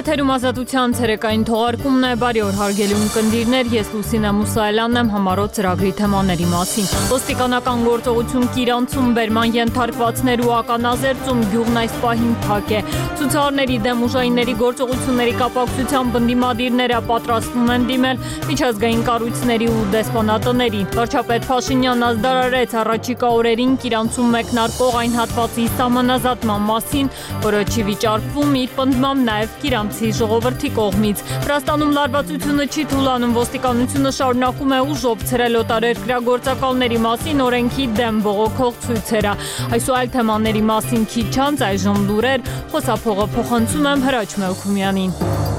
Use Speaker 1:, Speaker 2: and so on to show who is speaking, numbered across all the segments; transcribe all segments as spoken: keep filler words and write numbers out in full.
Speaker 1: Եթերում ազատության ցերեկային թողարկումն է, բարի օր հարգելի ունկնդիրներ, ես Լուսինե Մուսայելյանն եմ համառոտ ծրագրի թեմաների մասին։ Ոստիկանական գործողություն Կիրանցում բերման ենթարկվածներ ու ականազերծում գյուղն այս պահին փակ է։ Ցուցարարների դեմ ուժայինների գործողությունների կապակցությամբ ընդդիմադիրները պատրաստվում են դիմել միջազգային կառույցների ու դեսպանատների։ Վարչապետ Փաշինյանն ազդարարեց առաջիկա օրերին Կիրանցում մեկնարկող այն հատվածի սահմանազատման մասին, որը չի վիճարկվում իր պնդմամբ նաև Կիրանցի ժողովրդի կողմից։ Վրաստանում լարվածությունը չի թուլանում, ոստիկանությունը շարունակում է ուժով ցրել օտարերկրյա գործակալների մասին օրենքի դեմ բողոքող ցույցերը։ Այս ու այլ թեմաների մասին քիչ անց այժմ լուրեր, խոսափողը փոխանցում եմ Հրաչ Մելքումյանին։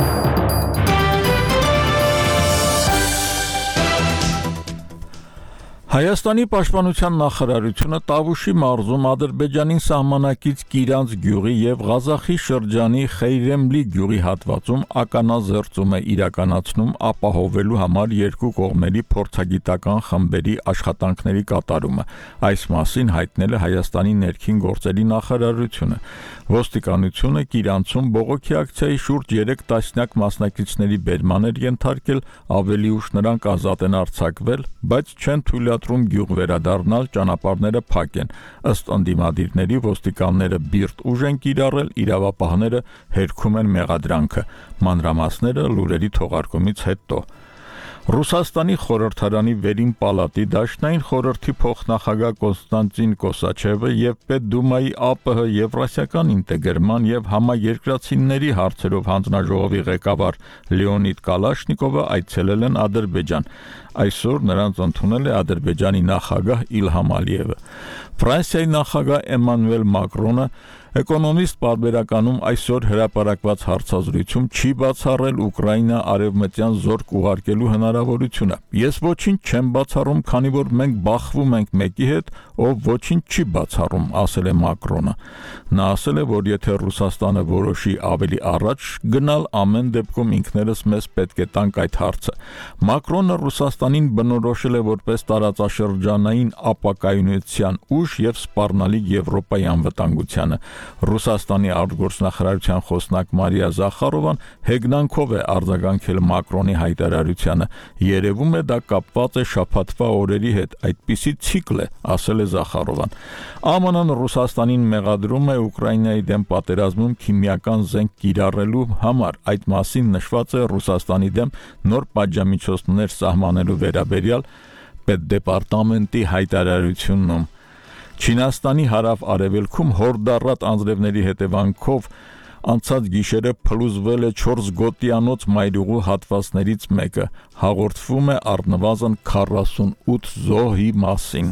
Speaker 2: Հայաստանի պաշտպանության նախարարությունը Տավուշի մարզում Ադրբեջանին սահմանակից Կիրանց գյուղի եւ Ղազախի շրջանի Խեյրեմլի գյուղի հատվածում ականազերծում է իրականացնում ապահովելու համար երկու կողմերի փորձագիտական խմբերի աշխատանքների կատարումը։ Այս մասին հայտնել է Հայաստանի ներքին գործերի նախարարությունը։ Ոստիկանությունը Կիրանցում բողոքի ակցիայի շուրջ երեք տասնյակ մասնակիցների բերման էր ենթարկել, ավելի ուշ նրանք ազատ են արձակվել, բայց չեն թույլատրում գյուղ վերադառնալ, ճանապարհները փակ են։ Ըստ ընդդիմադիրների ոստիկանները բիրտ ուժ են կիրառել, իրավապահները հերքում են մեղադրանքը։ Մանրամասները լուրերի թողարկումից հետո։ Ռուսաստանի խորհրդարանի վերին պալատի դաշնային խորհրդի փոխնախագահ Կոնստանտին Կոսաչևը եւ Պետդումայի ԱՊՀ եվրասիական ինտեգրման եւ համաերկրացիների հարցերով հանձնաժողովի ղեկավար Լեոնիդ Կալաշնիկովը այցելել են Ադրբեջան։ Այսօր նրանց ընդունել է Ադրբեջանի նախագահ Իլհամ Ալիևը։ Ֆրանսիայի նախագահ Էմանուել Մակրոնը Էկոնոմիստ պարբերականում այսօր հրապարակված հարցազրույցում չի բացառել Ուկրաինա արևմտյան զորք ուղարկելու հնարավորությունը։ Ես ոչինչ չեմ բացառում, քանի որ մենք բախվում ենք մեկի հետ, ով ոչինչ չի բացառում, ասել է Մակրոնը։ Նա ասել է, որ եթե Ռուսաստանը որոշի ավելի առաջ գնալ, ամեն դեպքում ինքներս մեզ պետք է տանք այդ հարցը։ Մակրոնը Ռուսաստանին բնորոշել է որպես տարածաշրջանային ապակայունության ուժ եւ սպառնալիք Եվրոպայի անվտանգությանը։ Ռուսաստանի արտգործնախարարության խոսնակ Մարիա Զախարովան հեգնանքով է արձագանքել Մակրոնի հայտարարությանը։ Երևում է դա կապված է շաբաթվա օրերի հետ, այդպիսի ցիկլ է, ասել է Զախարովան։ ԱՄՆ-ն Ռուսաստանին մեղադրում է Ուկրաինայի դեմ պատերազմում քիմիական զենք կիրառելու համար։ Այդ մասին նշված է Ռուսաստանի դեմ նոր պատժամիջոցներ սահմանելու վերաբերյալ պետդեպարտամենտի հայտարարությունում։ Չինաստանի հարավ-արևելքում հորդառատ անձրևների հետևանքով անցած գիշերը փլուզվել է չորս գոտիանոց մայրուղու հատվածներից մեկը։ Հաղորդվում է առնվազն քառասունութ զոհի մասին։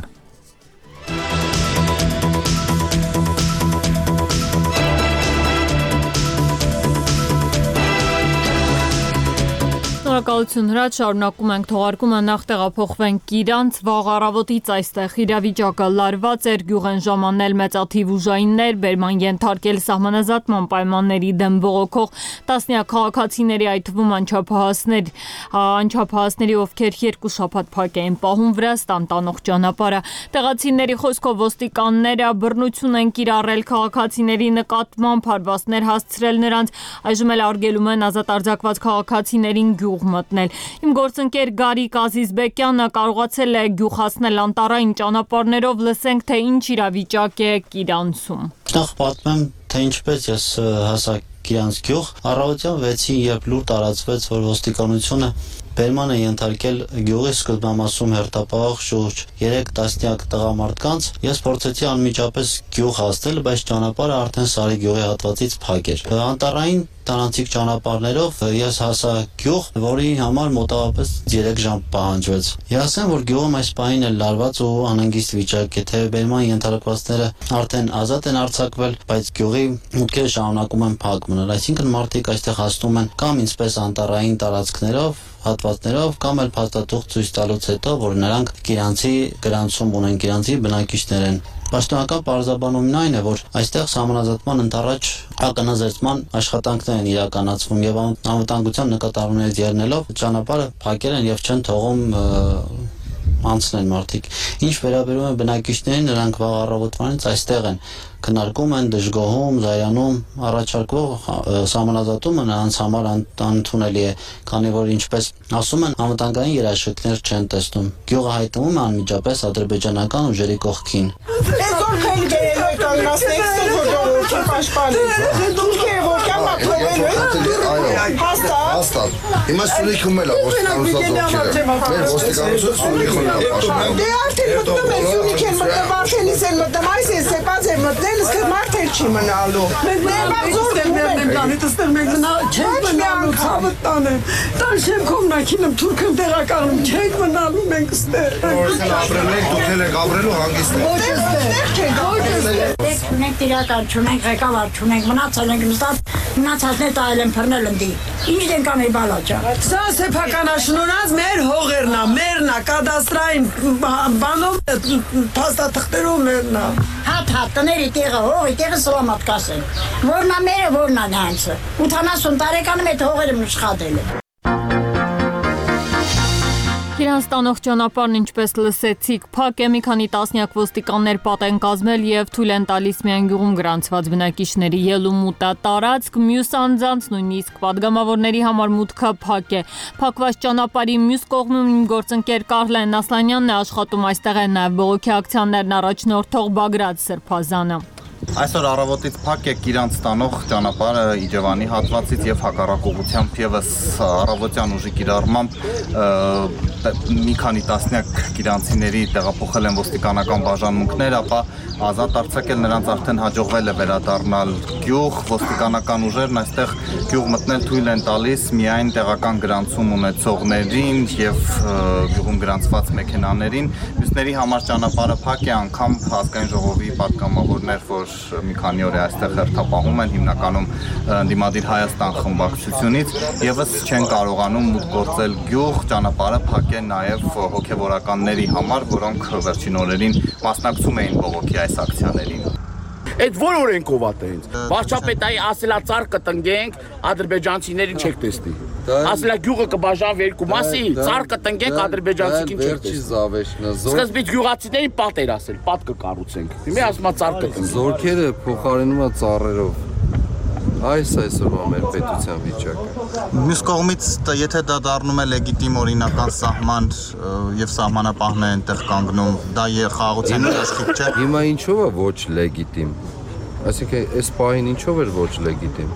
Speaker 1: Շնորհակալություն Հրաչ, շարունակում ենք թողարկումը, նախ տեղափոխվենք Կիրանց, վաղ առավոտից այստեղ իրավիճակը լարված էր, գյուղ են ժամանել մեծաթիվ ուժայիններ, բերման ենթարկել սահմանազատման պայմանների դեմ բողոքող տասնյակ քաղաքացիների, այդ թվում անչափահասներ, անչափահասների, ովքեր երկու շաբաթ փակ էին պահում Վրաստան տանող ճանապարհը։ Տեղացիների խոսքով ոստիկանները բռնություն են կիրառել քաղաքացիների նկատմամբ, հարվածներ հասցրել նրանց, այժմ էլ արգելում են ազատ արձակված քաղաքացիներին գյուղ մտնել։ Իմ գործընկեր Գարիկ Ազիզբեկյանը կարողացել է գյուղ հասնել անտառային ճանապարհներով, լսենք թե ինչ իրավիճակ է Կիրանցում։
Speaker 3: Նախ պատմեմ, թե ինչպես ես հասա Կիրանց գյուղ։ Առավոտյան վեցին, երբ լուր տարածվեց, որ ոստիկանությունը բերման է ենթարկել գյուղի սկզբնամասում հերթապահող շուրջ երեք տասնյակ տղամարդկանց, ես փորձեցի անմիջապես գյուղ հասնել, բայց ճանապարհը արդեն Սարի գյուղի հատվածից փակ էր։ Անտառային տանանցիկ ճանապարհներով ես հասա գյուղ, որի համար մոտավորապես երեք ժամ պահանջվեց։ Ես ասեմ, որ գյուղում այս պահին էլ լարված ու անհանգիստ վիճակ է, թե բերման ենթարկվածները արդեն ազատ են արձակվել, բայց գյուղի մուտքերը շարունակում են փակ մնալ, այսինքն մարդիկ այստեղ հասնում են կամ ինչպես անտառային տարածքներով, հատվածներով, կամ էլ փաստաթուղթ ցույց տալուց հետո, որ նրանք Կիրանցի գրանցում ունեն, Կիրանցի բնակիչներ են։ Պաշտոնական պարզաբանումն այն է, որ այստեղ սահմանազատման ընդառաջ ականազերծման աշխատանքներ են իրականացվում եւ անվտանգության նկատառումներից ելնելով ճանապարհը փակել են եւ չեն թողում անցնեն մարդիկ։ Ինչ վերաբերում է բնակիչներին, նրանք վաղ առավոտվանից այստեղ են, քննարկում են, դժգոհում, զայրանում, առաջարկվող սահմանազատումը նրանց համար անընդունելի է, քանի որ ինչպես ասում են, անվտանգային երաշխիքներ չեն տեսնում։ Գյուղը հայտնվում է անմիջապես ադրբեջանական ուժերի կողքին։
Speaker 4: Այսօր քան գերել եք անասնեք սովորություն պաշտպանել։ Դուք եք որ կամ ապրել եք։
Speaker 5: Հաստատ։ Հիմա Սյունիքում էլ է ոստիկանության մեր ոստիկանությունը Սյունիքում է պաշտպանում։
Speaker 4: Դե արդեն մտնում են Սյունիքեն մտնում, Վարշենից են մտնում, այս է սեպած է մտնել, իսկ մարդ էլ չի մնալու։ Մենք զոր դերներն են տանի, դստեր մենք մնա չենք մնալու, ցավը տանեմ։ Տան շեմքով նաքինում թուրքն տեղականում, չենք մնալու մենք ստեղ։
Speaker 5: Որքան ապրել եք, դուք էլ եք ապրելու հանգիստ եք։
Speaker 4: Ոչ ստեղ չենք ապրելու։
Speaker 6: Մենք ունենք տիրակալ, չունենք ղեկավար, չունենք մնացել ենք նստած, մնացածներ տայել են բռնել ընդի։ Ինչ ենք անել բալաճան։
Speaker 4: Սա սեփականաշնորհած մեր հողերն է, մերն է, կադաստրային բանով, փաստաթղթերով մերն է։
Speaker 6: Հատ-հատ տների տեղը, հողի տեղը սլամատ կասեն։ Որն է մերը, որն է նրանցը։ ութանասուն տարեկանում այդ հողերը մշխատել է։
Speaker 1: Իրանց տանող ճանապարհն ինչպես լսեցիք, փակ է, մի քանի տասնյակ ոստիկաններ պատ են կազմել եւ թույլ են տալիս միայն գյուղում գրանցված բնակիչների ելումուտը տարածք, մյուս անձանց նույնիսկ падգամավորների համար մուտքը փակ է։ Փակված ճանապարհի մյուս կողմում իմ գործընկեր Կարլեն Ասլանյանն է աշխատում, այստեղ է նաեւ բողոքի ակցիաներն առաջնորդող Բագրատ Սրբազանը։
Speaker 7: Այսօր առավոտից փակ է Իրանց տանող ճանապարհը Իջևանի հատվածից եւ հակառակողությամբ եւս առավոտյան ուժի կիրառմամբ մի քանի տասնյակ իրանցիների տեղափոխել են ոստիկանական բաժանմունքներ, ապա ազատ արձակել նրանց արդեն հաջողվել է վերադառնալ գյուղ, ոստիկանական ուժերն այստեղ գյուղ մտնել թույլ են տալիս միայն տեղական գրանցում ունեցողներին եւ գյուղում գրանցված մեքենաներին, մյուսների համար ճանապարհը փակ է, անգամ ազգային ժողովի պատգամավորներ, որ մի քանի օր է այստեղ հերթապահում են, հիմնականում Ընդդիմադիր Հայաստան խմբակցությունից, եւս չեն կարողանում մուտք գործել գյուղ, ճանապարհը փակ է նաեւ հոգեվորականների համար, որոնք վերջին օրերին մասնակցում էին բողոքի այս ակցիաներին։
Speaker 8: Այդ որ օրենքով է տենց։ Վարչապետայի ասելա ծառ կտնկենք, ադրբեջանցիներին չեք տեսնի։ Ասելա գյուղը կբաժանվի երկու մասի, ծառ կտնկենք, ադրբեջանցիքին չեք տեսնի։ Սկզբից գյուղացիներին պատ էր ասել, պատ կկառուցենք։ Հիմա ասում է ծառ կտնկենք։
Speaker 9: Զորքերը փոխարինում է ծառերով։ Այս այսօրվա մեր պետության վիճակը։
Speaker 7: Մյուս կողմից, եթե դա դառնում է լեգիտիմ օրինական սահման եւ սահմանապահն է այնտեղ կանգնում, դա խաղաղության երաշխիք չէ։
Speaker 9: Հիմա ինչով է ոչ լեգիտիմ։ Այսինքն այս պահին ինչով էր ոչ լեգիտիմ։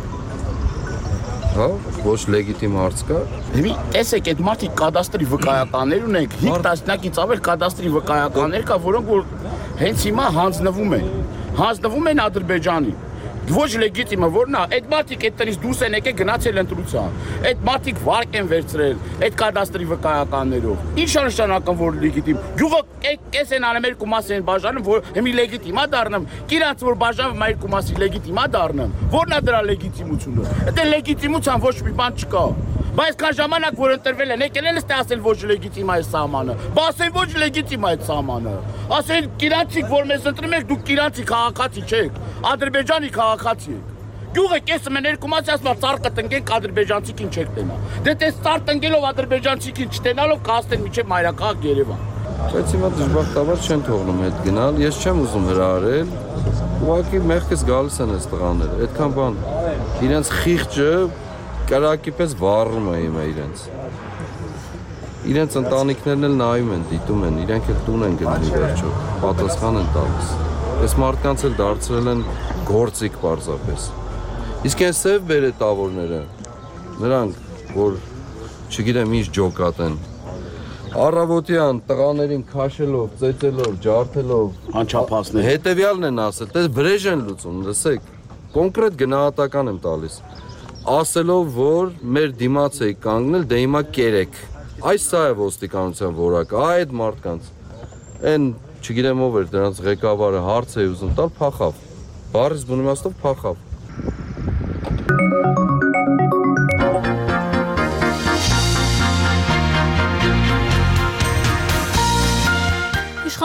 Speaker 9: Հա, ոչ լեգիտիմ հարց կա։
Speaker 8: Հիմա տեսեք, այդ մարդիկ կադաստրի վկայականներ ունենք, հինգ տասնյակից ավել կադաստրի վկայականներ կա, որոնք որ հենց հիմա հանձնվում են։ Հանձնվում են Ադրբեջանի։ Ոչ լեգիտիմը որն է, այդ մարդիկ այդ տնից դուրս են եկել գնացել ընտրության, այդ մարդիկ վարկ են վերցրել, այդ կադաստրի վկայականներով։ Ինչ է նշանակում որ լեգիտիմ։ Գյուղը կես են անում երկու մաս են բաժանում, որ հիմի լեգիտիմ է դառնում։ Իրանց որ բաժանվում է երկու մասի լեգիտիմ է դառնում։ Որն է դրա լեգիտիմությունը։ Այդ լեգիտիմության ոչ մի բան չկա։ Բայց կան ժամանակ, որ ընտրվել են, եկել են ստե ասել ոչ լեգիտիմ է այս սահմանը։ Բա ասեն ոչ լեգիտիմ է այդ սահմանը։ Ասեն իրանցիք, որ մեզ ընտրում եք, դուք իրանցի քաղաքացի չեք, Ադրբեջանի քաղաքացի եք։ Գյուղը կեսը մեն երկու մասի ասում է ծառ կտնկենք, ադրբեջանցիքին չեք տենա։ Դե տես ծառ տնկելով ադրբեջանցիքին չտենալով կհասնեն մինչև մայրաքաղաք Երևան։
Speaker 9: Բայց հիմա դժբախտաբար չեն թողնում հետ գնալ, ես չեմ ուզում հրահարել։ Ուղղակի մեղքից գալիս են այս տղաները, այդքան բան։ Իրենց խիղճը կրակի պես վառում է հիմա իրենց։ Իրենց ընտանիքներն էլ նայում են, դիտում են, իրենք էլ տուն են գնում վերջո, պատասխան են տալիս։ Այս մարդկանց էլ դարձրել են գործիք պարզապես։ Իսկ այն սև բերետավորները, նրանք, որ չգիտեմ ինչ ջոկատ են, առավոտյան տղաներին քաշելով, ծեծելով, ջարդելով,
Speaker 8: անչափացնել։
Speaker 9: Հետևյալն են ասել, դες վրեժ են լուծում, լսեք, կոնկրետ գնահատական եմ տալիս։ Ասելով, որ մեր դիմաց էի կանգնել, դե հիմա կերեք։ Այս սա է ոստիկանության որակը, այդ մարդկանց։ Այն, չգիտեմ ով էր դրանց ղեկավարը հարց է ուզում տալ, փախավ։ Բառից բուն իմաստով փախավ։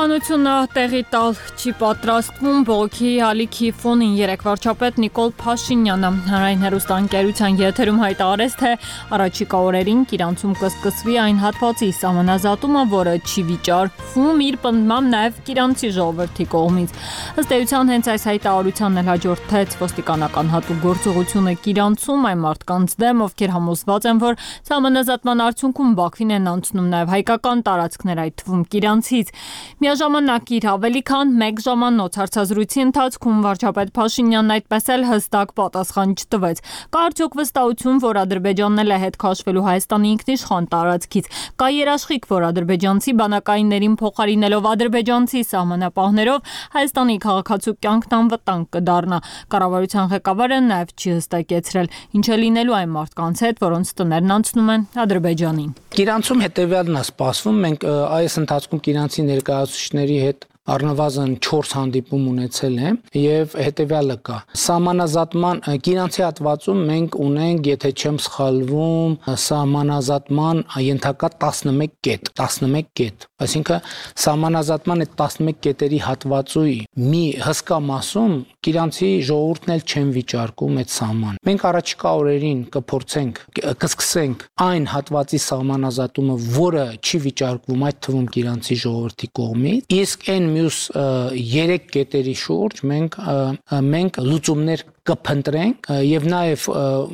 Speaker 1: Իշխանությունը տեղի տալ չի պատրաստվում բողոքի ալիքի ֆոնին երեկ վարչապետ Նիկոլ Փաշինյանը հանրային հեռուստաընկերության եթերում հայտարարեց, թե առաջիկա օրերին Կիրանցում կսկսվի այն հատվածի սահմանազատումը, որը չի վիճարկվում իր պնդմամբ նաև Կիրանցի ժողովրդի կողմից։ Ըստ էության հենց այս հայտարարությանն էլ հաջորդեց ոստիկանական հատուկ գործողությունը Կիրանցում այն մարդկանց դեմ, ովքեր համոզված են, որ սահմանազատման արդյունքում Բաքվին են անցնում նաև հայկական տարածքներ, այդ թվում Կիրանցից։ Միաժամանակ իր ավելի քան մեկ ժամանոց հարցազրույցի ընթացքում վարչապետ Փաշինյանն այդպես էլ հստակ պատասխան չտվեց։ Կա արդյոք վստահություն, որ Ադրբեջանն էլ է հետ քաշվելու Հայաստանի ինքնիշխան տարածքից։ Կա երաշխիք, որ ադրբեջանցի բանակայիններին փոխարինելով ադրբեջանցի սահմանապահներով Հայաստանի քաղաքացու կյանքն անվտանգ կդառնա։ Կառավարության ղեկավարը նաև չի հստակեցրել, ինչ է լինելու այն մարդկանց հետ, որոնց տներն անցնում են Ադրբեջանին։
Speaker 10: Կիրանցում հետևյալն է սպասվում, մենք այս ընթացքում կիրանցի ներկայացուցիչների հետ առնվազն չորս հանդիպում ունեցել եմ եւ հետեւյալը կա սահմանազատման Կիրանցի հատվածում մենք ունենք, եթե չեմ սխալվում, սահմանազատման ենթակա տասնմեկ կետ, տասնմեկ կետ, այսինքն սահմանազատման այդ տասնմեկ կետերի հատվածի մի հսկա մասում Կիրանցի ժողովուրդն էլ չեն վիճարկում այդ սահման։ Մենք առաջիկա օրերին կփորձենք, կսկսենք այն հատվածի սահմանազատումը, որը չի վիճարկվում այդ թվում Կիրանցի ժողովրդի կողմից, իսկ այն մյուս երեք կետերի շուրջ մենք մենք լուծումներ կփնտրենք եւ նաեւ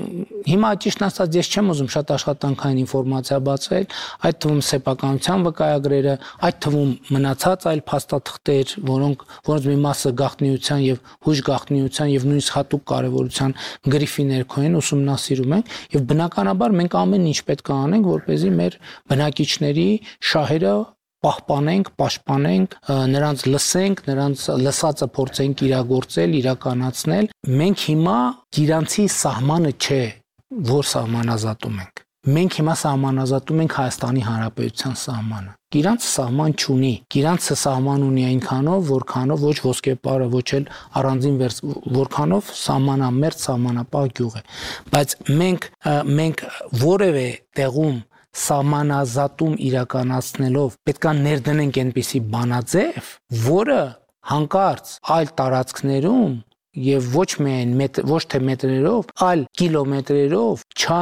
Speaker 10: հիմա ճիշտ ասած ես չեմ ուզում շատ աշխատանքային ինֆորմացիա բացել, այդ թվում սեփականության վկայագրերը, այդ թվում մնացած այլ փաստաթղթեր, որոնք որոնց մի մասը գաղտնիության եւ հույժ գաղտնիության եւ նույնիսկ հատուկ կարեւորության գրիֆի ներքո են ուսումնասիրում ենք եւ բնականաբար մենք ամեն ինչ պետք է անենք, որպեսզի մեր բնակիչների շահերը պահպանենք, պաշտպանենք, նրանց լսենք, նրանց լսածը փորձենք իրագործել, իրականացնել։ Մենք հիմա Կիրանցի սահմանը չէ, որ սահմանազատում ենք։ Մենք հիմա սահմանազատում ենք Հայաստանի Հանրապետության սահմանը։ Կիրանցը սահման չունի։ Կիրանցը սահման ունի այնքանով, որքանով ոչ ոսկեպարը, ոչ էլ առանձին որքանով սահմանամերձ սահմանապահ գյուղ է։ Բայց մենք մենք որևէ տեղում սահմանազատում իրականացնելով պետքա ներդնենք այնպիսի բանաձև, որը հանկարծ այլ տարածքներում եւ ոչ միայն ոչ թե մետրերով, այլ կիլոմետրերով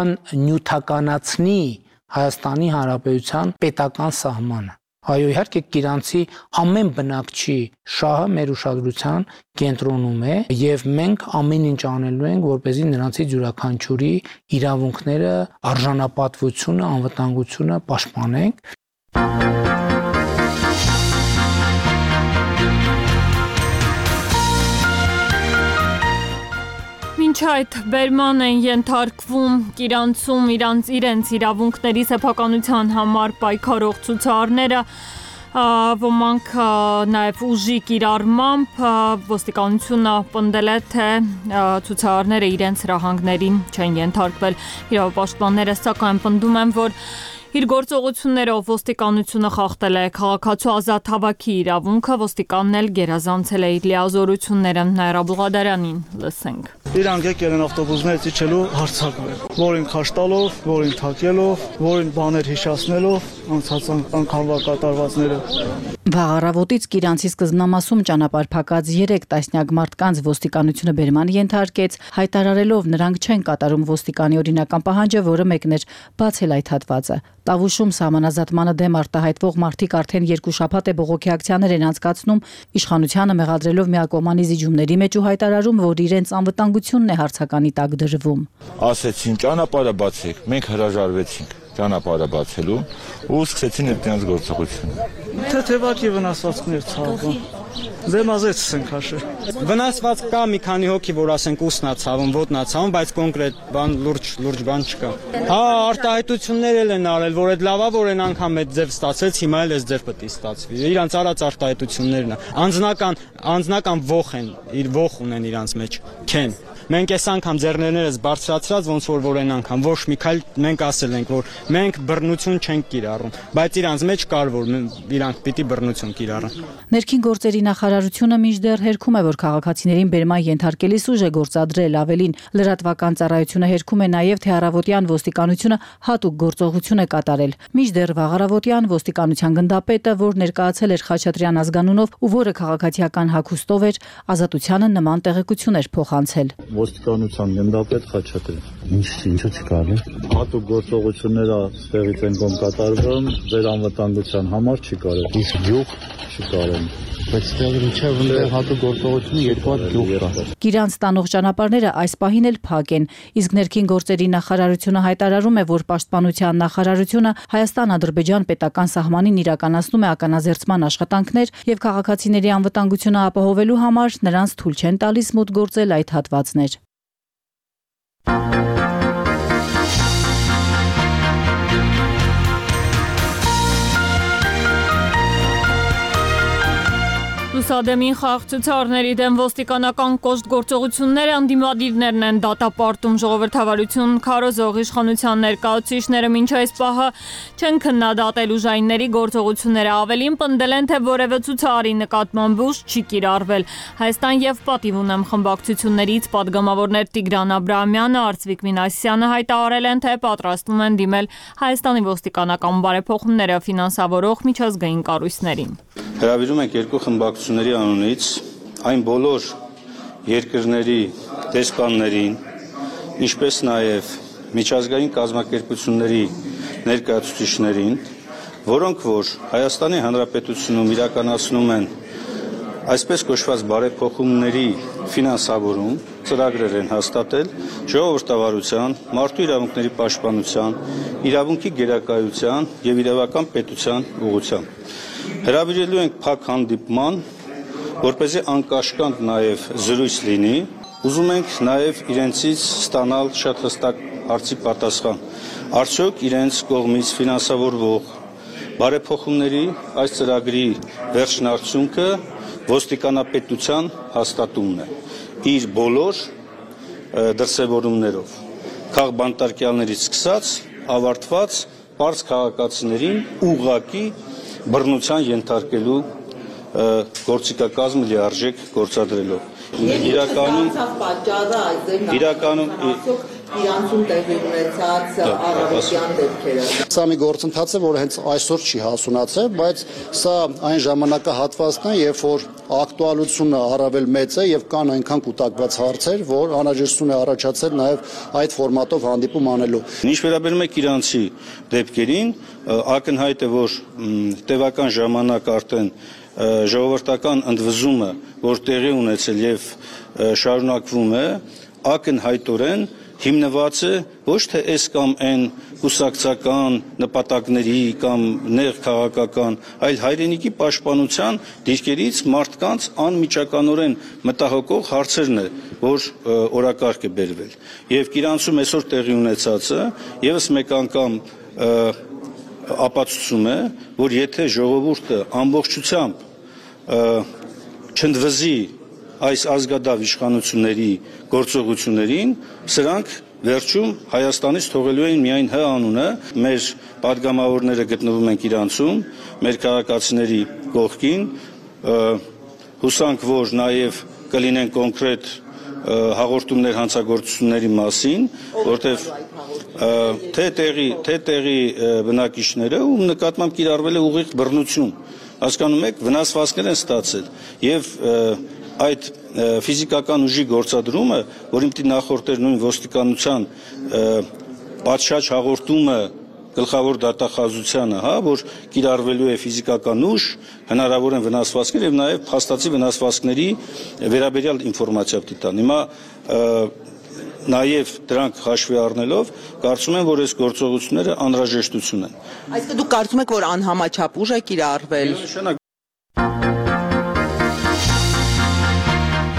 Speaker 10: չանյութականացնի Հայաստանի Հանրապետության պետական սահմանը։ Այո, իհարկե Կիրանցի ամեն բնակչի շահը մեր ուշադրության կենտրոնում է եւ մենք ամեն ինչ անելու ենք, որպեսզի նրանցից յուրաքանչյուրի իրավունքները, արժանապատվությունը, անվտանգությունը պաշտպանենք։
Speaker 1: Մինչ այդ բերման են ենթարկվում Կիրանցում իրանց իրենց իրավունքների սեփականության համար պայքարող ցուցարները, ոմանք նաև ուժի կիրառմամբ ոստիկանությունը պնդել է, թե ցուցարները իրենց հրահանգներին չեն ենթարկվել։ Իրավապաշտպանները սակայն պնդում են, որ իր գործողություններով ոստիկանությունը խախտել է քաղաքացու ազատ հավաքի իրավունքը, ոստիկանն էլ գերազանցել է իր լիազորությունները։ Նաիրա Բուղադարյանին լսենք։
Speaker 11: Իրանք եկել են ավտոբուսներից իջելու հարձակվել, որին քաշ տալով, որին թակելով, որին բաներ հիշացնելով, անցած անգամվա կատարվածները։
Speaker 12: Վաղ առավոտից Կիրանցի սկզբնամասում ճանապարհ փակած երեք տասնյակ մարդկանց ոստիկանությունը բերման ենթարկեց, հայտարարելով նրանք չեն կատարում ոստիկանի օրինական պահանջը, որը մեկներ բացել այդ հատվածը։ Տավուշում սահմանազատմանը դեմ արտահայտվող մարդիկ արդեն երկու շաբաթ է բողոքի ակցիաներ են անցկացնում, իշխանությանը մեղադրելով միակողմանի զիջումների մեջ ու հայտարարում, որ իրենց անվտանգությունն է հարցականի տակ դրվում։
Speaker 13: Ասեցին ճանապարհը բացեք, մենք հրաժարվեցինք ճանապարհը բացելու ու սկսեցին այդտենց գործողությունը։
Speaker 11: Թեթևակի վնասվածքներ ցավում։ Դեմազեց են քաշել։
Speaker 14: Վնասված կա մի քանի հոգի, որ ասենք ուսնա ցավում, ոտնա ցավում, բայց կոնկրետ բան լուրջ լուրջ բան չկա։ Հա, արտահայտություններ էլ են արել, որ այդ լավա, որ այն անգամ այդ ձև ստացեց, հիմա էլ այս ձև պետք է ստացվի։ Իրանց արած արտահայտություններն են։ Անձնական անձնական ոխ են, իր ոխ ունեն իրանց մեջ։ Քեն Մենք այս անգամ ձեռներներս բարձրացրած ոնց որ որ այն անգամ ոչ մի քայլ մենք ասել ենք որ մենք բռնություն չենք կիրառում, բայց իրանց մեջ կար որ իրանք պիտի բռնություն կիրառեն։
Speaker 12: Ներքին գործերի նախարար նախարարությունը մինչդեռ հերքում է, որ քաղաքացիներին բերման ենթարկելիս ուժ է գործադրել, ավելին լրատվական ծառայությունը հերքում է նաև, թե առավոտյան ոստիկանությունը հատուկ գործողություն է կատարել։ Մինչդեռ վաղ առավոտյան ոստիկանության գնդապետը, որ ներկայացել էր Խաչատրյան ազգանունով ու որը քաղաքացիական հագուստով էր, Ազատությանը նման տեղեկություն էր փոխանցել։
Speaker 15: Ոստիկանության գնդապետ Խաչատրյան, ինչ ինչու՞ չի կարելի։ Հատուկ գործողությունները ստեղից են կոմ կատարվում, ձեր անվտանգության համար չի կարելի։ Իսկ գյուղ չի կարելի։ Բայց տեղի միջև ընդեղ հատուկ գործողությունը երկու հատ գյուղ կա։
Speaker 12: Գիրանց տանող ճանապարհները այս պահին էլ փակ են, իսկ ներքին գործերի նախարարությունը հայտարարում է, որ պաշտպանության նախարարությունը Հայաստան-Ադրբեջան պետական սահմանին իրականացնում է ականազերծման աշխատանքներ եւ քաղաքացիների անվտանգությունը ապահովելու համար նրանց թույլ չեն տալիս մոտ գործել այդ հատվածներ։
Speaker 1: Լուսադեմին խաղաղցուցարների դեմ ոստիկանական կոշտ գործողությունները ընդդիմադիրներն են դատապարտում ժողովրդավարություն քարոզող իշխանության ներկայացուցիչները մինչ այս պահը չեն քննադատել ուժայինների գործողությունները, ավելին պնդել են, թե որևէ ցուցարարի նկատմամբ ուժ չի կիրառվել։ Հայաստան եւ պատիվ ունեմ խմբակցություններից պատգամավորներ Տիգրան Աբրահամյանը, Արծվիկ Մինասյանը հայտարարել են, թե պատրաստվում են դիմել Հայաստանի ոստիկանական բարեփոխումները ֆինանսավորող միջազգային կառույցներին։
Speaker 16: Հրավիրում ենք երկու խմբակցությունների անունից այն բոլոր երկրների դեսպաններին, ինչպես նաև միջազգային կազմակերպությունների ներկայացուցիչներին, որոնք որ Հայաստանի Հանրապետությունում իրականացնում են այսպես կոչված բարեփոխումների ֆինանսավորում, ծրագրեր են հաստատել ժողովրդավարության, մարդու իրավունքների պաշտպանության, իրավունքի գերակայության եւ իրավական պետության ուղղությամբ։ Հրավիրելու ենք փակ հանդիպման, որպեսզի անկաշկանդ նաև զրույց լինի, ուզում ենք նաև իրենցից ստանալ շատ հստակ հարցի պատասխան։ Արդյոք իրենց կողմից ֆինանսավորվող բարեփոխումների այս ծրագրի վերջնարդյունքը ոստիկանապետության հաստատումն է իր բոլոր դրսևորումներով, քաղբանտարկյալներից սկսած ավարտված պարզ քաղաքացիներին ուղղակի բռնության ենթարկելու գործիքակազմը լիարժեք գործադրելով։ Իրականում իրականում
Speaker 17: իրանցում տեղի ունեցած առավոտյան դեպքերը։
Speaker 18: Սա մի գործընթաց է, որը հենց այսօր չի հասունացել, բայց սա այն ժամանակահատվածն է, երբ որ ակտուալությունը առավել մեծ է եւ կան այնքան կուտակված հարցեր, որ անհրաժեշտություն է առաջացել նաեւ այդ ֆորմատով հանդիպում անելու։
Speaker 16: Ինչ վերաբերում է իրանցի դեպքերին, ակնհայտ է, որ տևական ժամանակ արդեն ժողովրդական ընդվզումը, որ տեղի ունեցել եւ շարունակվում է, ակնհայտորեն հիմնված է ոչ թե այս կամ այն կուսակցական նպատակների կամ նեղ քաղաքական, այլ հայրենիքի պաշտպանության դիրքերից մարդկանց անմիջականորեն մտահոգող հարցերն է, որ օրակարգ է բերվել։ Եվ Կիրանցում այսօր տեղի ունեցածը եւս մեկ անգամ ապացուցում է, որ եթե ժողովուրդը ամբողջությամբ չընդվզի այս ազգադավ իշխանությունների գործողություններին, սրանք վերջում Հայաստանից թողելու են միայն Հ անունը, մեր պատգամավորները գտնվում են Իրանցում, մեր քաղաքացիների կողքին, հուսանք, որ նաև կլինեն կոնկրետ հաղորդումներ հանցագործությունների մասին, որտեղ թե տեղի, թե տեղի բնակիչները ում նկատմամբ կիրառվել է ուղիղ բռնություն, հասկանում եք, վնասվածքներ են ստացել եւ այդ ֆիզիկական ուժի գործադրումը, որին պիտի նախորդեր նույն ոստիկանության պատշաճ հաղորդումը գլխավոր դատախազությանը, հա, որ կիրառվելու է ֆիզիկական ուժ, հնարավոր են վնասվածքներ եւ նաեւ փաստացի վնասվածքների վերաբերյալ ինֆորմացիա պիտի տան։ Հիմա նաեւ դրանք հաշվի առնելով, կարծում եմ, որ այս գործողությունները անհրաժեշտություն են։
Speaker 17: Այսինքն դուք կարծում եք, որ անհամաչափ ուժ է կիրառվել։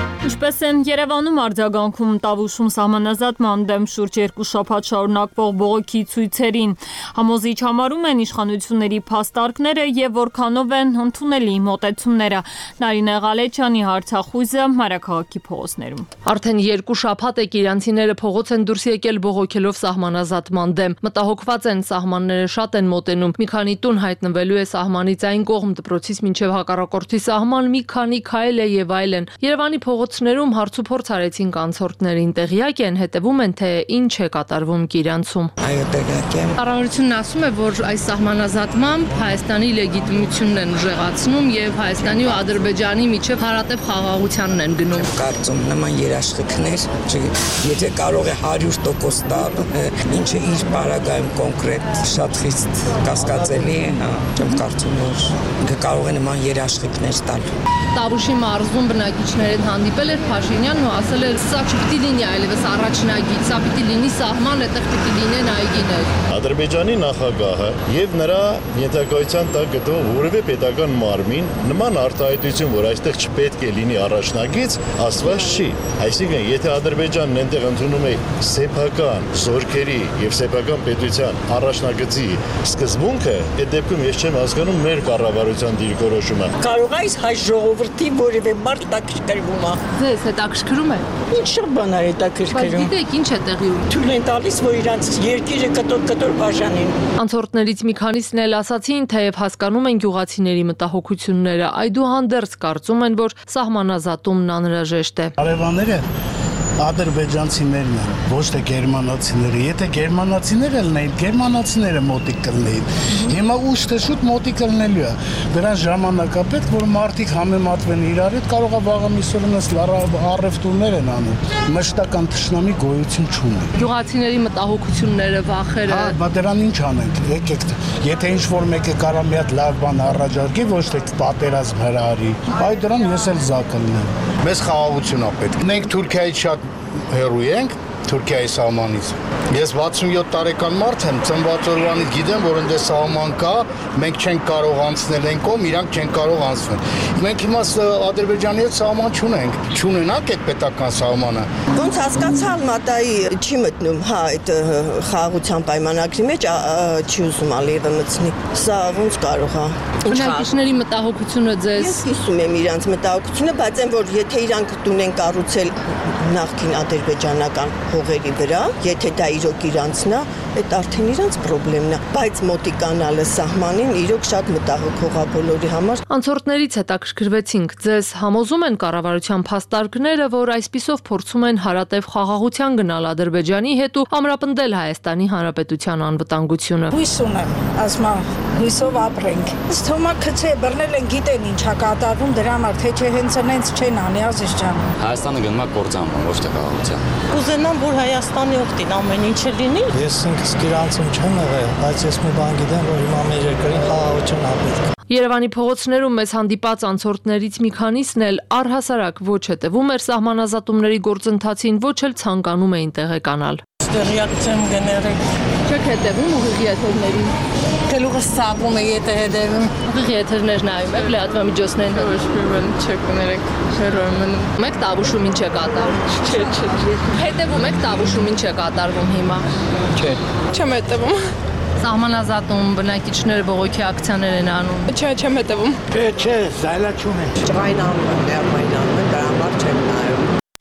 Speaker 1: Ինչպես են Երևանում արձագանքում Տավուշում սահմանազատման դեմ շուրջ երկու շաբաթ շարունակվող բողոքի ցույցերին, համոզիչ համարում են իշխանությունների փաստարկները եւ որքանով են ընդունելի մոտեցումները։ Նարինե Ղալեչյանի հարցախույզը Մարաքաղաքի փողոցներում։
Speaker 19: Արդեն երկու շաբաթ է իրանցիները փողոց են դուրս եկել բողոքելով սահմանազատման դեմ։ Մտահոգված են, սահմանները շատ են մոտենում։ Մի քանի տուն հայտնվելու է սահմանից այն կողմ, դպրոցից մինչև հակառակորդի սահման մի քանի քայլ է եւ այլն։ Երևանի փողոցներում հարցուփորձ արեցին կանցորդներին, տեղյակ են, հետևում են, թե ինչ է կատարվում Կիրանցում։
Speaker 20: Այո, տեղյակ եմ։
Speaker 19: Կառավարությունն ասում է, որ այս սահմանազատմամբ Հայաստանի լեգիտիմությունն են ուժեղացնում եւ Հայաստանի ու Ադրբեջանի միջև հարատև խաղաղությանն են գնում։
Speaker 20: Կարծում նման երաշխիքներ, եթե կարող է հարյուր տոկոս տալ, ինչը իր բարագայում կոնկրետ շատ խիստ կասկածելի է, հա, չեմ կարծում, որ ինքը կարող է նման երաշխիքներ տալ։
Speaker 19: Տավուշի մարզում բնակիչներ հետ հանդիպել էր Փաշինյանն ու ասել էր, սա չպիտի լինի այլևս առաջնագիծ, սա պիտի լինի սահման, այդտեղ պիտի լինեն այգիներ։
Speaker 21: Ադրբեջանի նախագահը եւ նրա ենթակայության տակ գտնվող որևէ պետական մարմին նման արտահայտություն, որ այստեղ չպետք է լինի առաջնագիծ, ասված չի։ Այսինքն, եթե Ադրբեջանն այնտեղ ընդունում է սեփական զորքերի եւ սեփական պետության առաջնագծի սկզբունքը, այդ դեպքում ես չեմ հասկանում մեր կառավարության դիրքորոշումը։
Speaker 20: Կարող է այս հայ ժողովրդի որևէ մարդ հետաքրքրվում է։
Speaker 19: Ձեզ հետաքրքրում է։
Speaker 20: Ինչ շատ բան է հետաքրքրում։
Speaker 19: Բայց գիտեք ինչ է տեղի ունենում։
Speaker 20: Թույլ են տալիս, որ իրանց երկիրը կտոր-կտոր բաժանեն։
Speaker 19: Անցորդներից մի քանիսն էլ ասացին, թեև հասկանում են գյուղացիների մտահոգությունները, այդուհանդերձ կարծում են, որ սահմանազատումն անհրաժեշտ է։
Speaker 22: Արևանները ադրբեջանցիներն են, ոչ թե գերմանացիները։ Եթե գերմանացիները լինեին, գերմանացիները մոտիկ կլինեին։ Հիմա ուշ թե շուտ մոտիկ լինելու է։ Դրան ժամանակ է պետք, որ մարդիկ համեմատվեն իրար հետ, կարող է վաղը միսօրնս առևտուրներ են անում։ Մշտական թշնամի գոյություն չունի։
Speaker 19: Գյուղացիների մտահոգությունները, վախերը։
Speaker 22: Հա, բա դրան ինչ անենք։ Եկեք, եթե ինչ-որ մեկը կարա մի հատ լավ բան առաջարկի, ոչ թե պատերազմ հրահարի, այ դրան ես էլ զա կլինեմ։
Speaker 5: Մեզ խաղաղություն է պետք։ Մենք Թուրքիայից շատ հեռու ենք Թուրքիայի սահմանից։ Ես վաթսունյոթ տարեկան մարդ եմ, ծնված օրվանից գիտեմ, որ այնտեղ սահման կա, մենք չենք կարող անցնել այն կողմ, իրանք չեն կարող անցնել։ Մենք հիմա Ադրբեջանի հետ սահման չունենք, չունենանք այդ պետական սահմանը։
Speaker 17: Ոնց հասկացալ Մատայի չի մտնում, հա, այդ խաղաղության պայմանագրի մեջ չի ուզում Ալիևը մտցնի։ Սա ոնց կարող է։
Speaker 19: Բնակիչների մտահոգությունը ձեզ։
Speaker 17: Ես հիշում եմ իրանց մտահոգությունը, բայց այն որ եթե իրանք տուն են կառուցել նախկին ադրբեջանական հողերի վրա, եթե դա իրոք իրանցն է, այդ արդեն իրանց խնդիրն է, բայց մոտիկանալը սահմանին իրոք շատ մտահոգող է բոլորի համար։
Speaker 19: Անցորդներից հետաքրքրվեցինք, ձեզ համոզում են կառավարության փաստարկները, որ այսպիսով փորձում են հարատև խաղաղության գնալ Ադրբեջանի հետ ու ամրապնդել Հայաստանի Հանրապետության անվտանգությունը։
Speaker 6: Հույս ունեմ, ասма հույսով ապրենք։ Թոմա քցե բռնել են, գիտեն ինչա կատարվում դրա համար, թե չէ հենց այնց չեն անի, Ազիզ ջան։
Speaker 23: Հայաստանը գնում է կործանման, ոչ թե խաղաղության։
Speaker 17: Կուզենամ, որ Հայաստանի օգտին ամեն ինչը լինի։
Speaker 11: Ես ինքս Իրանցում չեմ եղել, բայց ես մի բան գիտեմ, որ հիմա մեր երկրին խաղաղություն է պետք։
Speaker 19: Երևանի փողոցներում մեզ հանդիպած անցորդներից մի քանիսն էլ առհասարակ ոչ հետևում էր սահմանազատումների գործընթացին, ոչ էլ ցանկանում էին տեղեկանալ։
Speaker 20: Տեղյակ չեմ գներեք։
Speaker 19: Չեք հետևում ուղիղ եթերներին։
Speaker 20: Գլուխը սապում է եթե հետևում։
Speaker 19: Ուղիղ եթերներ նայում եք լրատվամիջոցներն։
Speaker 20: Ոչ մի բան չեք գներեք։ Հերոյ մնում։
Speaker 19: Մեկ Տավուշում ինչ է կատարվում։
Speaker 20: Չէ, չէ։
Speaker 19: Հետևում եք Տավուշում ինչ է կատարվում հիմա։
Speaker 20: Չէ։ Չեմ հետևում։
Speaker 19: Սահմանազատում, բնակիչները բողոքի ակցիաներ են անում։
Speaker 20: Չէ, չեմ հետևում։
Speaker 11: Չէ, չէ, զայլաչում են։
Speaker 17: Ջրային անում են, դերմային անում են, դրա համար չեմ նայում։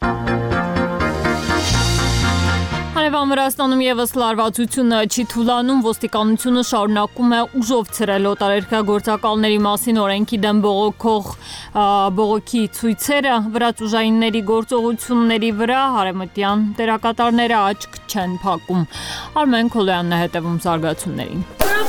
Speaker 1: Հարևան Վրաստանում եւս լարվածությունը չի թուլանում, ոստիկանությունը շարունակում է ուժով ցրել օտարերկրագործակալների մասին օրենքի դեմ բողոքող բողոքի ցույցերը, վրաց ուժայինների գործողությունների վրա հարեմտյան դերակատարները աչք չեն փակում։ Արմեն Քոլոյանն է հետևում զարգացումներին։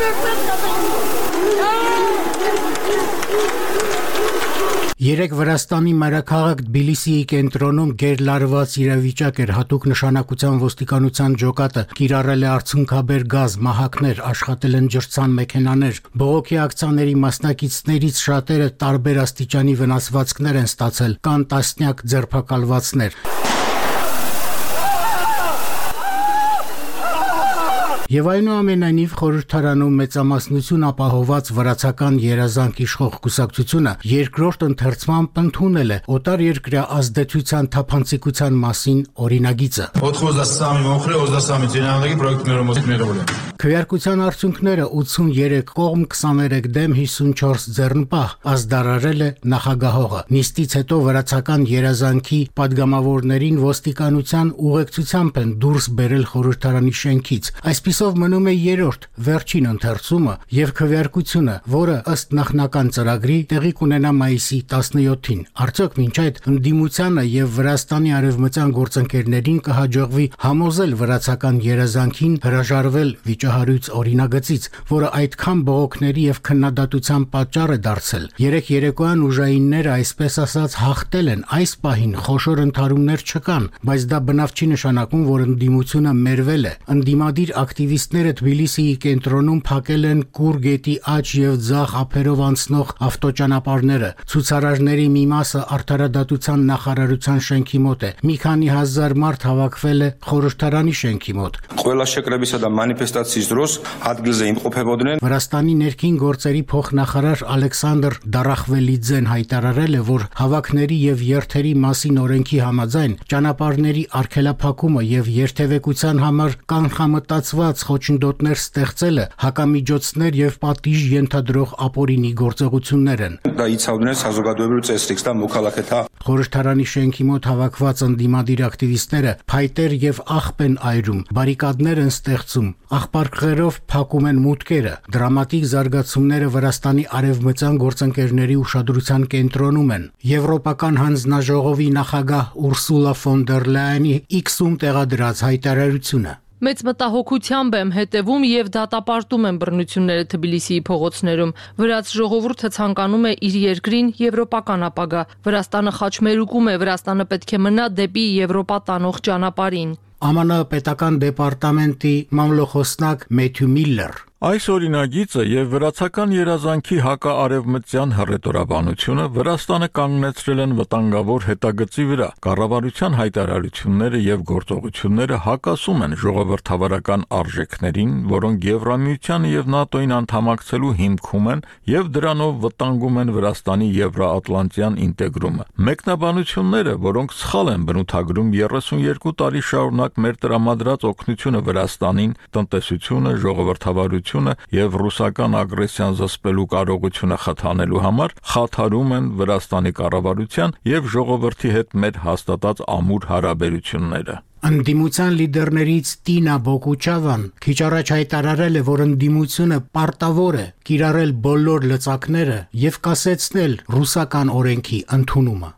Speaker 24: Երեք Վրաստանի մայրաքաղաք Թբիլիսիի կենտրոնում գերլարված իրավիճակ էր, հատուկ նշանակության ոստիկանության ջոկատը կիրառել է արցունքաբեր գազ, մահակներ, աշխատել են ջրցան մեքենաներ։ Բողոքի ակցիաների մասնակիցներից շատերը տարբեր աստիճանի վնասվածքներ են ստացել, կան տասնյակ ձերբակալվածներ։ Եվ այնուամենայնիվ խորհրդարանում մեծամասնություն ապահոված վրացական երազանք իշխող կուսակցությունը երկրորդ ընթերցմամբ ընդունել է օտար երկրյա ազդեցության թափանցիկության մասին օրինագիծը։ Քվեարկության արդյունքները ութսուններեք կողմ, քսաներեք դեմ, հիսունչորս ձեռնպահ ազդարարել է նախագահողը։ Նիստից հետո վրացական երազանքի падգամավորներին ոստիկանության ուղեկցությամբ են դուրս բերել խորհրդարանի շենքից։ Այսպիսով մնում է երրորդ վերջին ընթերցումը եւ քվեարկությունը, որը ըստ նախնական ծրագրի տեղի կունենա մայիսի տասնյոթին։ Արդյոք մինչ այդ ընդդիմությանը եւ Վրաստանի արևմտյան գործընկերներին կհաջողվի համոզել վրացական երազանքին հրաժարվել վիճահարույց օրինագծից, որը այդքան բողոքների եւ քննադատության պատճառ է դարձել։ Երեք երեկոյան ուժայինները այսպես ասած հաղթել են, այս պահին խոշոր ընդհարումներ չկան, բայց դա բնավ չի նշանակում, որ ընդդիմությունը մերվել է։ Ընդդիմադիր ակտիվիստները Թբիլիսիի կենտրոնում փակել են Կուր գետի աջ եւ ձախ ափերով անցնող ավտոճանապարհները։ Ցուցարարների մի մասը արդարադատության նախարարության շենքի մոտ է։ Մի քանի հազար մարդ հավաքվել է խորհրդարանի շենքի մոտ։ Վրաստանի ներքին գործերի փոխնախարար Ալեքսանդր Դարախվելիձեն հայտարարել է, որ հավաքների եւ երթերի մասին օրենքի համաձայն ճանապարհների արգելափակումը եւ երթևեկության համար կանխամտածված խոչընդոտներ ստեղծելը հակամիջոցներ եւ պատիժ ենթադրող ապօրինի գործողություններ են։ Խորհրդարանի շենքի մոտ հավաքված ընդդիմադիր ակտիվիստները փայտեր եւ աղբ են այրում, բարիկադներ են ստեղծում, աղբարկղերով փակում են մուտքերը։ Դրամատիկ զարգացումները Վրաստանի արևմտյան գործընկերների ուշադրության կենտրոնում են։ Եվրոպական հանձնաժողովի նախագահ Ուրսուլա ֆոն դեր Լայենի X-ում տեղադրած հայտարարությունը։
Speaker 19: Մեծ մտահոգությամբ եմ հետևում եւ դատապարտում եմ բռնությունները Թբիլիսիի փողոցներում։ Վրաց ժողովուրդը ցանկանում է իր երկրին եվրոպական ապագա։ Վրաստանը խաչմերուկում է, Վրաստանը պետք է մնա դեպի Եվրոպա տանող ճանապարհին։
Speaker 24: ԱՄՆ պետական դեպարտամենտի մամլոխոսնակ Մեթյու Միլլեր
Speaker 2: Այս օրինագիծը եւ վրացական երազանքի հակաարևմտյան հռետորաբանությունը Վրաստանը կանգնեցրել են վտանգավոր հետագծի վրա։ Կառավարության հայտարարությունները եւ գործողությունները հակասում են ժողովրդավարական արժեքներին, որոնք Եվրամիությանը եւ ՆԱՏՕ-ին անդամակցելու հիմքում են եւ դրանով վտանգում են Վրաստանի եվրոատլանտյան ինտեգրումը։ Մեկնաբանությունները, որոնք սխալ են բնութագրում երեսունյոթ տարի շարունակ մեր տրամադրած օգնությունը Վրաստանին, տնտեսությունը, ժողովրդավարությունը եւ ռուսական ագրեսիան զսպելու կարողությունը խթանելու համար խաթարում են Վրաստանի կառավարության եւ ժողովրդի հետ մեր հաստատած ամուր հարաբերությունները։
Speaker 24: Ընդդիմության լիդերներից Տինա Բոկուչավան քիչ առաջ հայտարարել է, որ ընդդիմությունը պարտավոր է կիրառել բոլոր լծակները եւ կասեցնել ռուսական օրենքի ընդունումը։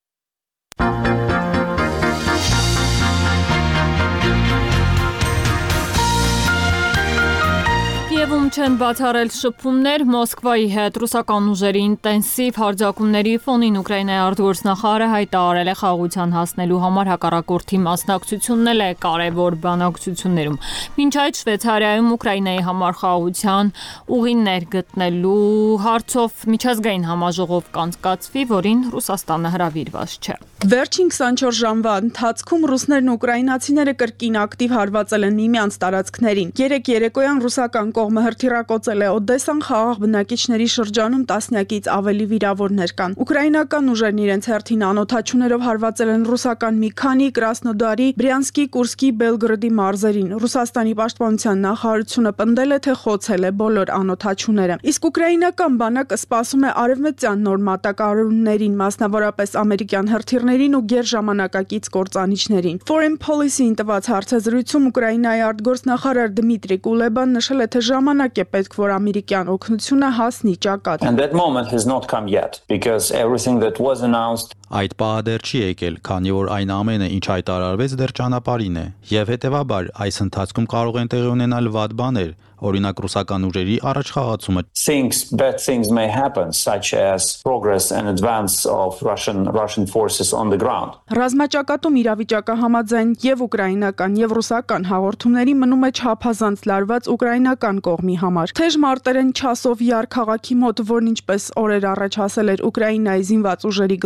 Speaker 1: Կիևում չեն բացառել շփումներ Մոսկվայի հետ ռուսական ուժերի ինտենսիվ հարձակումների ֆոնին Ուկրաինայի արտգործնախարարը հայտարարել է խաղաղության հասնելու համար հակառակորդի մասնակցությունն է կարևոր բանակցություններում։ Մինչ այդ Շվեյցարիայում Ուկրաինայի համար խաղաղության ուղիներ գտնելու հարցով միջազգային համաժողով կանցկացվի, որին Ռուսաստանը հրավիրված չէ։
Speaker 3: Վերջին քսանչորս ժամվա ընթացքում ռուսներն ու ուկրաինացիները կրկին ակտիվ հարվածել են միմյանց տարածքներին։ Երեք երեկոյան ռուսական կողմը հրթիռակոծել է Օդեսան, խաղաղ բնակիչների շրջանում տասնյակից ավելի վիրավորներ կան։ Ուկրաինական ուժերն իրենց հերթին անօթաչուներով հարվածել են ռուսական մի քանի Կրասնոդարի, Բրյանսկի, Կուրսկի, Բելգրադի մարզերին։ Ռուսաստանի պաշտպանության նախարարությունը պնդել է, թե խոցել է բոլոր անօթաչուները։ Իսկ ուկրաինական բանակը սպասում է արևմտյան նոր մատակարարումներին, մասնավորապես ամերիկյան հրթիռներին ու գերժամանակակից կործանիչներին։ Foreign Policy-ին տված հարցազրույցում Ուկրաինայի արտգործնախարար Դմիտրի Կուլեբան նշել է, թե ժամանակ է պետք, որ ամերիկյան օգնությունը հասնի ճակատ։
Speaker 4: And that moment has not come yet because everything that was announced
Speaker 7: Այդ պահը դեռ չի եկել, քանի որ այն ամենը, ինչ հայտարարվեց, դեռ ճանապարհին է, եւ հետեւաբար այս ընթացքում կարող են տեղի ունենալ վատ բաներ, օրինակ ռուսական ուժերի առաջխաղացումը։
Speaker 4: Things bad things may happen such as progress and advance of Russian Russian forces on the ground.
Speaker 3: Ռազմաճակատում իրավիճակը համաձայն եւ ուկրաինական եւ ռուսական հաղորդումների մնում է չափազանց լարված ուկրաինական կողմի համար։ Թեժ մարտերեն Չասով Յար քաղաքի մոտ, որն ինչպես օրեր առաջ ասել էր Ուկրաինայի զինված ուժերի գլխավոր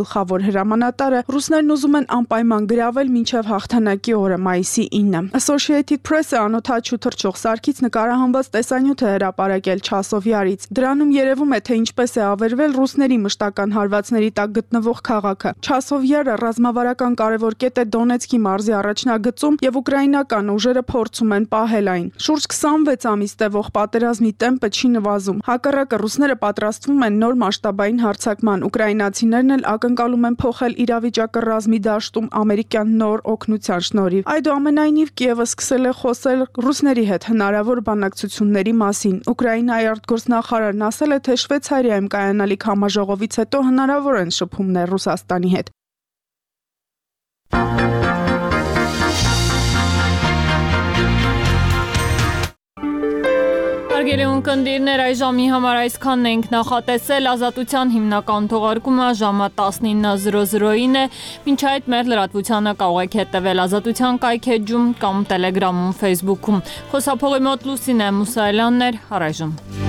Speaker 3: հրամանատարը, ռուսներն ուզում են անպայման գրավել մինչև հաղթանակի օրը մայիսի ինը։ Associated Press-ը անօթաչու թռչող սարքից նկարահանված տեսանյութ է հրապարակել Չասովյարից։ Դրանում երևում է, թե ինչպես է ավերվել ռուսների մշտական հարվածների տակ գտնվող քաղաքը։ Չասովյարը ռազմավարական կարևոր կետ է Դոնեցկի մարզի առաջնագծում եւ ուկրաինական ուժերը փորձում են պահել այն։ Շուրջ քսանվեց ամիս տևող պատերազմի տեմպը չի նվազում։ Հակառակը ռուսները պատրաստվում են նոր մասշտաբային հարձակման։ Ուկրաինացիներն էլ ակնկալում են փոխել իրավիճակը ռազմի դաշտում ամերիկյան նոր օգնության շնորհիվ։ Այդուամենայնիվ Կիևը սկսել է խոսել ռուսների հետ հնարավոր բանակցությունների մասին։ Ուկրաինայի արտգործնախարարն ասել է, թե Շվեյցարիայում կայանալիք համաժողովից հետո հնարավոր են շփումներ Ռուսաստանի հետ։
Speaker 1: Հարգելի ունկնդիրներ, այժմի համար այսքանն ենք նախատեսել։ Ազատության հիմնական թողարկումը ժամը տասնինը զրո զրոին է։ Մինչ այդ մեր լրատվությանը կարող եք հետևել Ազատության կայքեջում կամ Տելեգրամում, Facebook-ում։ Խոսափողի մոտ Լուսինե Մուսայելյանն էր, առայժմ։